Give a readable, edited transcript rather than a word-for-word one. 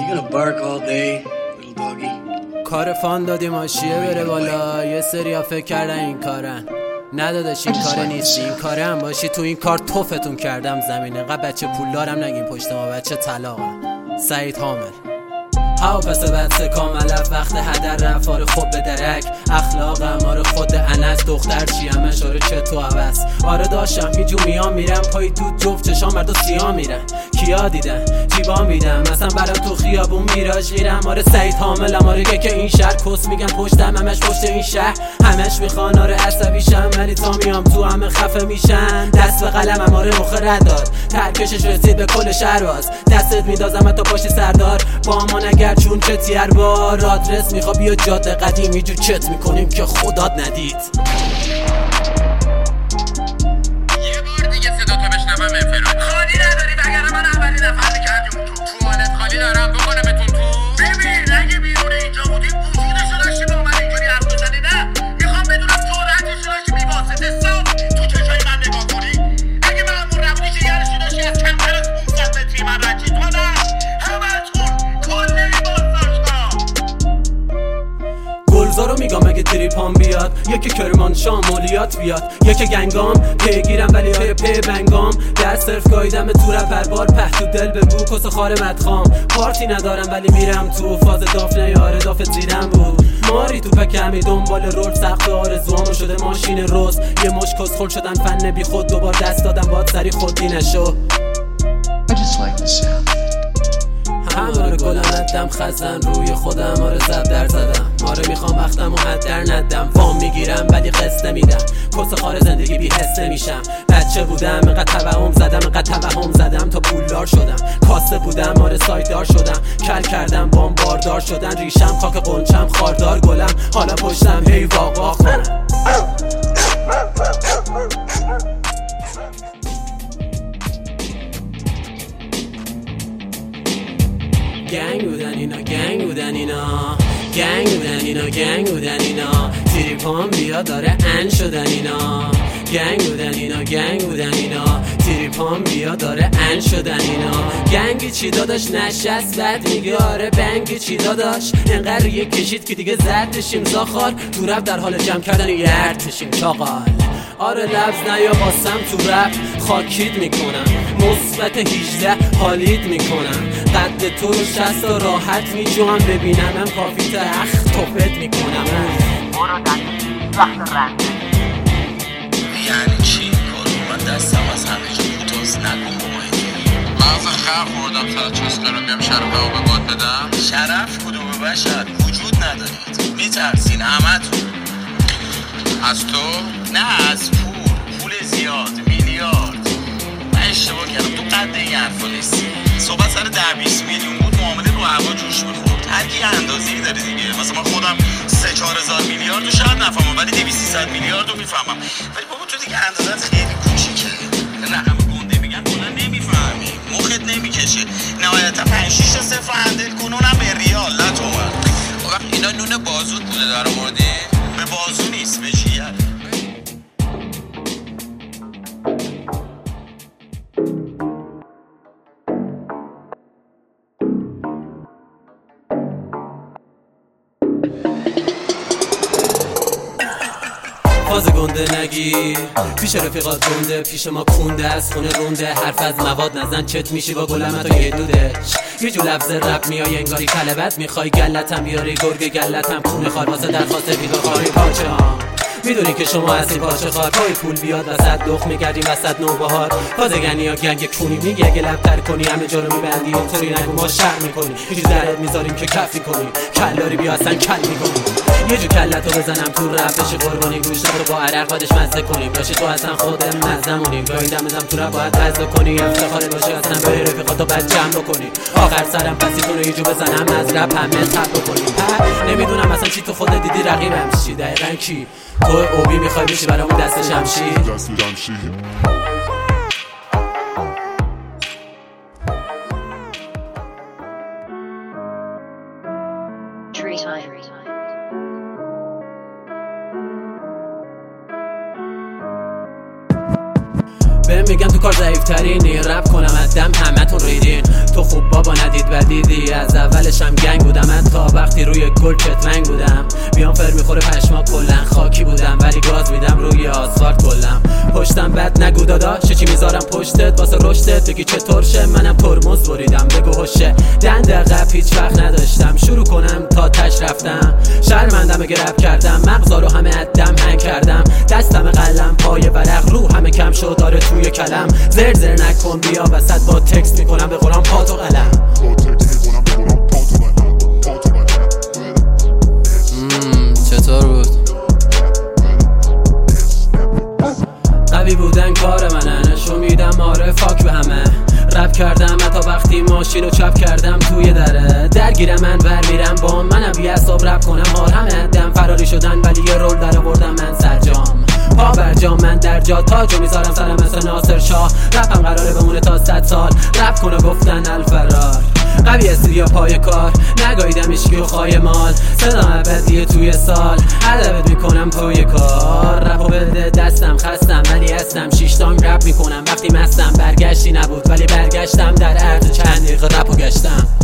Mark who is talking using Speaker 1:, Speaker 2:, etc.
Speaker 1: gonna bark all day, little doggy.
Speaker 2: کار فان دادیم آشیه بره بالا. یه سری فکر کردن این کارن، ندادش این کار نیست. این کاره هم باشی تو این کار توفتون کردم زمینه. قبل بچه پولدارم نگیم پشت ما، بچه طلاقم. سعید حامل هاو پس بچه کاملف وقت هدر رفار خوب به درک. اخلاقم آره خود انس دختر چیم اشاره چه تو عوض. آره داشتم هیچو میام میرم پای دود جفت چشام مرد و سیاه میرن. کیا دیدن جیبا میدم مثلا برام تو خیابون میراج میرم. آره سعید حاملم آره که این شهر کس میگم پشتم همش پشت این شهر. همش میخوان آره عصبیشم ولی تا میام تو همه خفه میشن. دست به قلمم آره مخ رد داد ترکشش رسید به کل شهر باز. دستت میدازم تا باشی سردار با ما نگر چون چه تیر بار. آدرس میخوا بیا جاده قدیمی جو چت میکنیم که خدات ندید.
Speaker 3: یه بار دیگه صدا تو بشنوم انفراد خالی نداری وگرنه من اولین نفر میکردیم تو توالت خالی دارم بکنمتون تو. ببین اگه بیرون اینجا بودیم وجودشو داشتی با من اینجوری حرف بزنی. نه میخوام بدونم جرأتشو داشتی بی‌واسطه سام تو چشای من نگاه کنی. اگه مأمور نبودی جگرشو داشتی از کمتر از 500 متری من رد چی تو نه همتون کل
Speaker 2: گلزارو میگم اگه تریپام بیاد. یکی کرمانشاه مالیات بیاد. یکی گنگام پیگیرم ولی پی بنگام. در صرف گایدم تو رپر بار په تو دل بگو کس خار مدخام. پارتی ندارم ولی میرم تو فاز دافنه یاره دافت زیرم بود. ماری تو پکمی دنبال رول سخت آرزوامو شده ماشین روز. یه مش کس خل شدن فن بی خود دوبار دست دادم باد سری خودی نشو. هماره گلم ندم خزن روی خودم آره زب در زدم. آره میخوام وقتم و حد در ندم. وام میگیرم ولی قسط نمیدم. کس خار زندگی بی حس نمیشم. بچه بودم اینقدر توهم زدم تا پولدار شدم. کاسه بودم آره سایدار شدم. کل کردم بام باردار شدن. ریشم خاک قنچم خاردار گلم حالا پشتم هی واقع خورم. گنگ بودن اینا تریپام بیا داره ان شدن اینا. گنگ بودن اینا تریپام بیا داره ان شدن اینا. گنگی چی داداش نشست بعد میگه آره بنگی چی داداش. انقدر یه کشید که دیگه زدشیم زاخار. تو رفت در حال جمع کردن یه ارتشیم چاقال. آره لفظ نیا باسم تو رپ خاکید میکنم. مثبت 18 حالید میکنم. قد تو رو 60 راحت میجوام. ببینمم کافی تخت توفت میکنم.
Speaker 3: برو دنی وقت رنده
Speaker 4: یعنی چی این کارو؟ من دستم از همه جا کوتاست نکن با ما اینجوری.
Speaker 3: من اصلا خرق خوردم سر چست کنم بیام شرفه ها به باد بدم.
Speaker 4: شرف کدوم بشر وجود ندارید. میترسین همتون.
Speaker 3: از تو؟
Speaker 4: نه از پول زیاد میلیارد. من اشتباه کردم تو قد این حرفا نیستی. صحبت سر 10-20 میلیون بود معامله رو هوا جوش میخورد. هر کی اندازه‌ای داره دیگه. مثلا من خودم 3-4 هزار میلیارد رو شاید نفهمم ولی 200-300 میلیارد رو میفهمم. ولی بابا تو دیگه اندازت خیلی کوچیکه. نه همه گنده میگن کلا نمیفهمی مخت نمیکشه. نهایتا 5-6 تا صفر هندل کن اونم به ریال نه تومن.
Speaker 3: وقت اینا نون بازود بوده در آوردی؟
Speaker 4: به بازو نیست به جیگر.
Speaker 2: فاز گنده نگیر پیش رفیقات گنده. پیش ما کونده از خونه رونده. حرف از مواد نزن چت میشی با گلم تا یه دوده. یه جو لفظ رب میای انگاری کلبت میخوای. گلتم بیاری گرگ گلتم خونه خار واسه درخواست ویدو خاری پاچه ها. میدونی که شما از این پاچه خار پای پول بیاد وسط دخ میگردیم وسط نوبهار. فازگنی ها گنگ کونی میگی اگه لب تر کنی همه جا رو میبندی. اینطوری نگو ما شر میکنی یه درد میذاریم که کفی کنی. کلاری بیا اصلا کل میکنی. یه جو کلتو بزنم تو رپ بشی قربانی. گوشت رو با عرق بعدش مزه کنیم. باشی تو اصلا خودم مزمونیم. گاهیدم بزم تو رپ باید غزه کنی. افتخار باشی اصلا به رفیقاتو بعد جمع بکنی. آخر سرم پسی کنو یه جو بزنم از رپ همه تب بکنیم. نمیدونم اصلا چی تو خودت دیدی رقیبم چی دقیقاً کی. تو اوبی میخوای بشی برامون دست شمشیر. بهم میگم تو کار ضعیف ترینی. رپ کنم از دم همتون ریدین. تو خوب بابا ندید و دیدی از اول گل کتمنگ بودم، بیام فر میخوره پشما کلن خاکی بودم، ولی گاز میدم روی آسفالت کلم. پشتم بد نگو داداش، چی میذارم پشتت واسه رشدت، بگی چطور شه منم ترمز بریدم، بگو هوشه دند عقب هیچ وقت نداشتم، شروع کنم تا تش رفتم، شرمندم اگه رپ کردم، مغزا رو همه عدم هنگ کردم، دستم قلم پای ورق، رو همه کم شد داره توی کلم، زر زر نکن بیا وسط با تکست میکنم به قرآن پات و قلم. چطور بود؟ قوی بودن کار منه، نشون میدم آره فاک به همه، رپ کردم حتی وقتی ماشینو چپ کردم توی دره، درگیرم من ور میرم با منم بی حساب رپ کنم، هار همه دم فراری شدن ولی یه رول در آوردم من سرجام، پا بر جا من در جا تاجو میذارم سرم مثل ناصر شاه، رپم قراره بمونه تا 100 سال، رپ کنه گفتن الفرار، قوی استودیو پای کار، نگاهیدم اشکی و خواهی مال، صدا ابدیه توی سال، ادبت میکنم پای کار، رپو بده دستم خستم ولی هستم، 6 تانگ رپ میکنم وقتی مستم، برگشتی نبود ولی برگشتم در عرض چند دقیقه رپو گشتم.